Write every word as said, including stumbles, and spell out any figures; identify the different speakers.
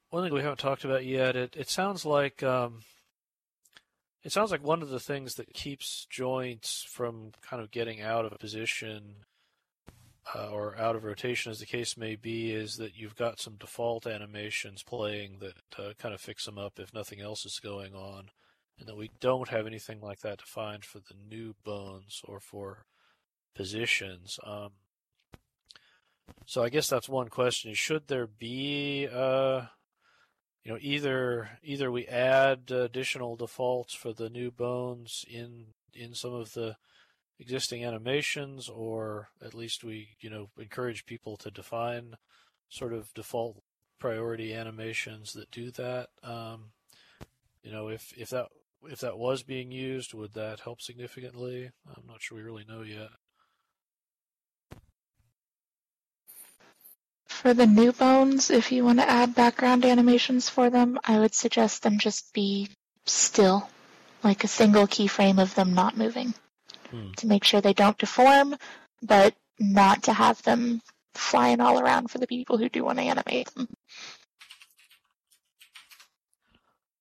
Speaker 1: one thing we haven't talked about yet, it, it sounds like um, it sounds like one of the things that keeps joints from kind of getting out of position uh, or out of rotation, as the case may be, is that you've got some default animations playing that uh, kind of fix them up if nothing else is going on, and that we don't have anything like that defined for the new bones or for positions. Um, so I guess that's one question: is should there be uh, you know, either either we add additional defaults for the new bones in in some of the existing animations, or at least we, you know, encourage people to define sort of default priority animations that do that. Um, you know, if if that if that was being used, would that help significantly? I'm not sure we really know yet.
Speaker 2: For the new bones, if you want to add background animations for them, I would suggest them just be still, like a single keyframe of them not moving, hmm. to make sure they don't deform, but not to have them flying all around for the people who do want to animate them.